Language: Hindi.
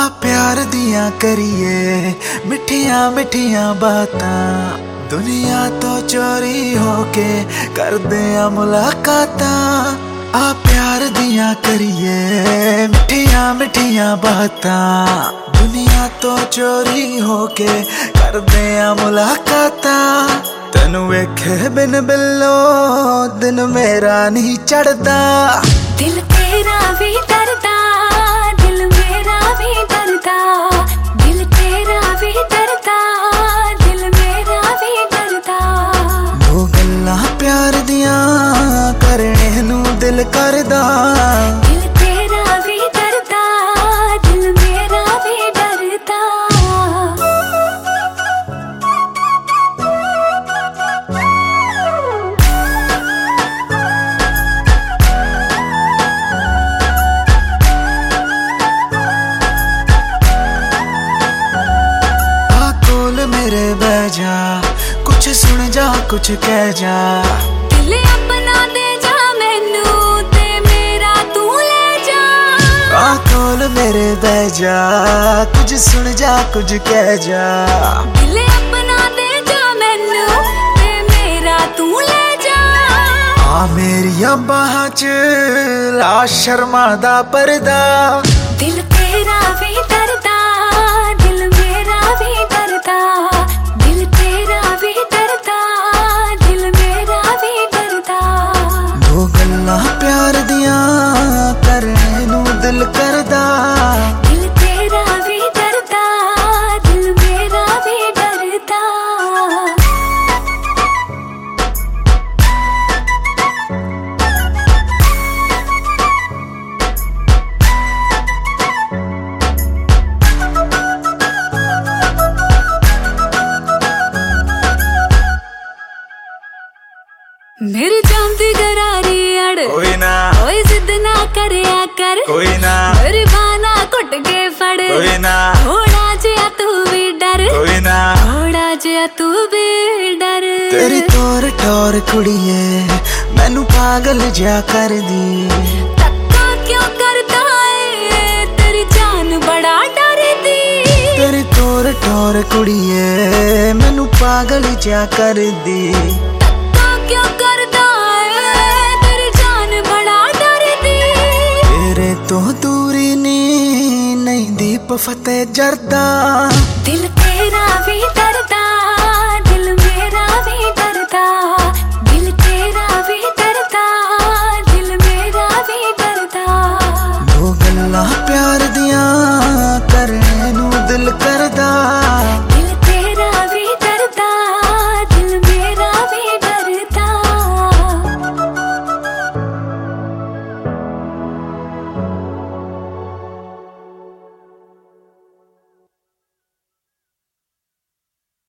प्यार दिया करिए मिठिया मिठिया बातां, दुनिया तो चोरी होके करदे आ मुलाकातां। प्यार दिया करिए मिठिया मिठिया बातां, दुनिया तो चोरी होके करदे आ मुलाकातां। तेनू वेखे बिन बिल्लो दिन मेरा नहीं चढ़दा, दिल तेरा भी डरदा, दिल मेरा भी डरदा, दिल तेरा भी डरदा, दिल मेरा भी डरदा। दो गल्लां प्यार दियां करने नू दिल करदा, दिल तेरा भी डरदा, दिल मेरा भी डरदा। मेरे बह जा, कुछ सुन जा कुछ कह जा, दिल अपना दे जा मैनू ते मेरा तू ले जा। कोल मेरे बह जा, कुछ सुन जा कुछ कह जा, दिल अपना दे जा मैनू ते मेरा तू ले जा। मेरिया बाहां च ला शर्मा दा पर्दा, दिल तेरा भी डरदा, दिल मेरा भी डरदा, दिल तेरा भी डरदा, दिल मेरा भी डरदा। दो गल्लां प्यार दियां करने नू दिल करदा, दिल तेरा भी डरदा, दिल मेरा भी डरदा। मेरी चांदी गरारी अड़ कोई ना, कोई जिद ना करया कर, कोई ना, मेरी बाना घुट के फड़, कोई ना, थोड़ा जिया तू भी डर, कोई ना, थोड़ा जिया तू भी डर। तेरी तोर ठोर कुड़िए मैनू पागल जा कर दी, धक्का क्यों करदा है तेरी जान बड़ा डर दी। तेरी तोर ठोर कुड़िए मैनू पागल जा कर दी, धक्का क्यों करदा है तेरी जान बड़ा डर दी। तेरे तो दूरी नी नहीं दीप फतेह जरदा, दिल तेरा भी डर